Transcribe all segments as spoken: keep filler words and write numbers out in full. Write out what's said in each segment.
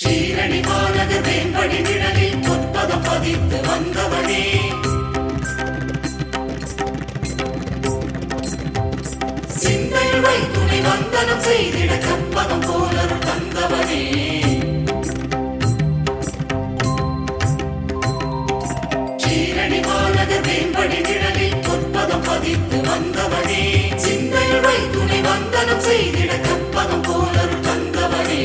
ஷீரணி மாநகர் வேம்படி நிழலில் பொற்பதம் பதித்து வந்தவனே, சிந்தையில் வைத்துணை வந்தனம் செய்திட கற்பதம் போலருள் தந்தவனே, ஷீரணி மாநகர் வேம்படி நிழலில் பொற்பதம் பதித்து வந்தவனே, சிந்தையில் வைத்துணை வந்தனம் செய்திட கற்பதம் போலருள் தந்தவனே.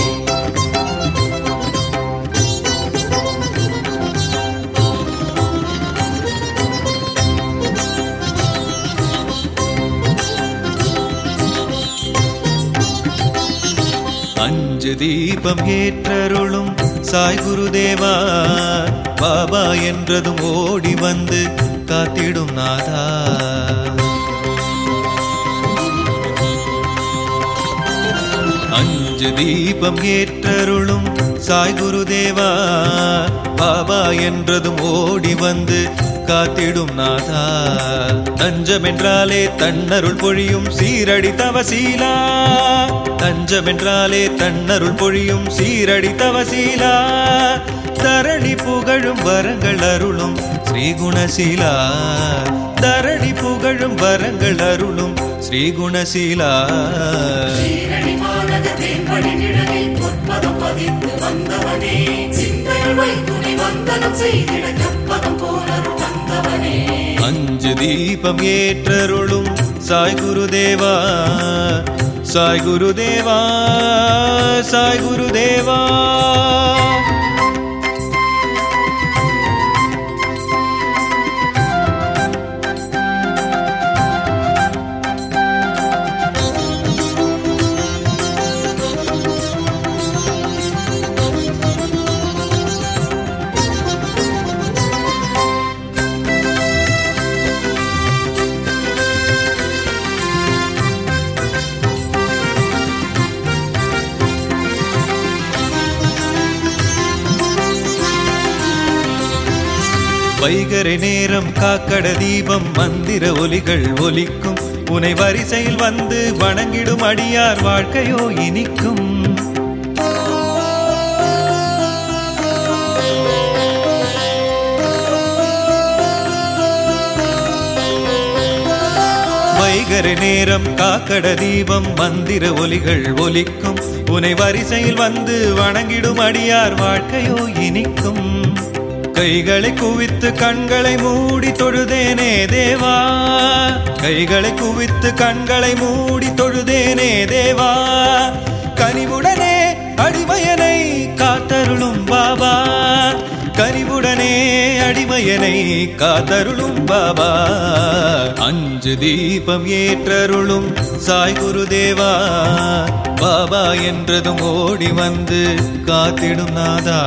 அஞ்சு தீபம் ஏற்றருளும் சாய் குருதேவா, பாபா என்றதும் ஓடி வந்து காத்திடும் நாதா. அஞ்சு தீபம் ஏற்றருளும் சாய் குருதேவா, பாபா என்றதும் ஓடி வந்து காத்திடும் நாதா. தஞ்சமென்றாலே தன்னருள் பொழியும் சீரடி தவசீலா, தஞ்சமென்றாலே தன்னருள் பொழியும் சீரடி தவசீலா. தரணி புகழும் வரங்கள் அருளும் ஸ்ரீகுணசீலா, தரணி புகழும் வரங்கள் அருளும் ஸ்ரீகுணசீலா. ஷீரணி மாநகர் வேம்படி நிழலில் பொற்பதம் பதித்து வந்தவனே, சிந்தையில் வைத்துணை வந்தனம் செய்திட கற்பதம் போலருள் தந்தவனே. அஞ்சு தீபம் ஏற்றருளும் சாய் குருதேவா, சாய் குருதேவா, சாய் குருதேவா. வைகரை நேரம் காக்கட தீபம் மந்திர ஒலிகள் ஒலிக்கும், உனை வரிசையில் வந்து வணங்கிடும் அடியார் வாழ்க்கையோ இனிக்கும். வைகரை நேரம் காக்கட தீபம் மந்திர ஒலிகள் ஒலிக்கும், உனை வரிசையில் வந்து வணங்கிடும் அடியார் வாழ்க்கையோ இனிக்கும். கைகளை குவித்து கண்களை மூடி தொழுதேனே தேவா, கைகளை குவித்து கண்களை மூடி தொழுதேனே தேவா. கனிவுடனே அடிமையனை காத்தருளும் பாபா, கனிவுடனே அடிமையனை காத்தருளும் பாபா. அஞ்சு தீபம் ஏற்றருளும் சாய் குருதேவா, பாபா என்றதும் ஓடி வந்து காத்திடும் நாதா.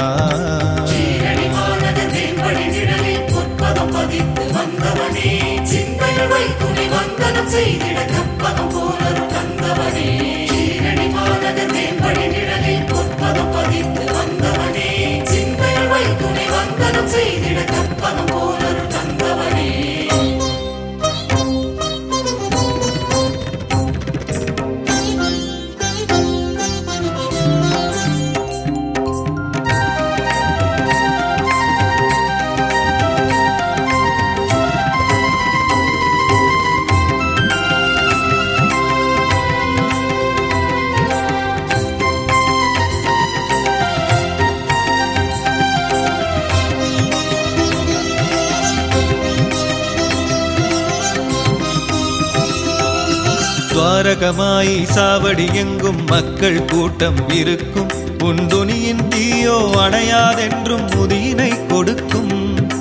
பதித்து வந்தவனே, சிந்தையில் வைத்துணை வந்தனம் செய்திட கற்பதம் போலருள் தந்தவனே. ஷீரணி மாநகர் வேம்படி நிழலில் பொற்பதம் பதித்து வந்தவனே, சிந்தையில் வைத்துணை வந்தனம் செய்திட கற்பதம் போலருள் தந்தவனே. துவாரகமாய் சாவடி எங்கும் மக்கள் கூட்டம் இருக்கும், உன் துணியின் தீயோ அணையாதென்றும் முதியினை கொடுக்கும்.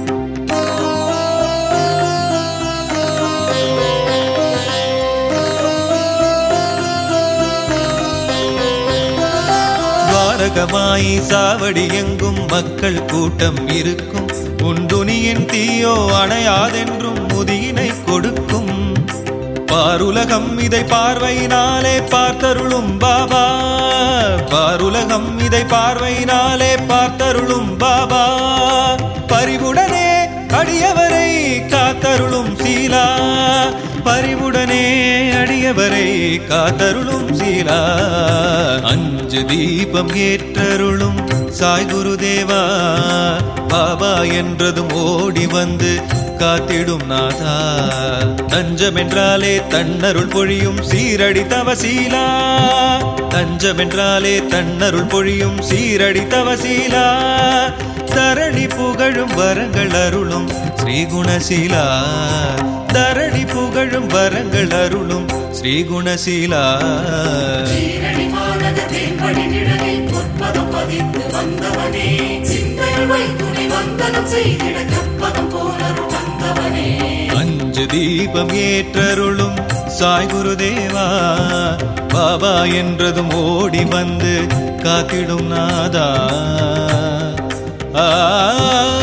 துவாரகமாய் சாவடி எங்கும் மக்கள் கூட்டம் இருக்கும், உன் துணியின் தீயோ அணையாதென்றும் முதியினை கொடுக்கும். பாருலகம் இதை பார்வையினாலே பார்த்தருளும் பாபா, பாருலகம் இதை பார்வையினாலே பார்த்தருளும் பாபா. பரிவுடனே அடியவரை காத்தருளும் சீலா, பரிவுடனே அடியவரை காத்தருளும் சீலா அஞ்சு தீபம் ஏற்றருளும் சாய் குருதேவா பாபா என்றதும் ஓடி வந்து காத்திடும் நாதா தஞ்சமென்றாலே தன்னருள் பொழியும் சீரடி தவசீலா தஞ்சமென்றாலே தன்னருள் பொழியும் சீரடி தவசீலா தரணி புகழும் வரங்கள் அருளும் ஸ்ரீகுணசீலா தரணி புகழும் வரங்கள் அருளும் ஸ்ரீகுணசீலா சீரடி மாநகர் தேன்படி நிழலில் பொற்பதம் பதித்து வந்தவனே சிந்தையில் வைத்துணை வந்தனம் செய்திட கற்பதம் போலருள் வந்தவனே அஞ்சு தீபம் ஏற்றருளும் சாய் குருதேவா பாபா என்றதும் ஓடி வந்து காத்திடும் நாதா ஆ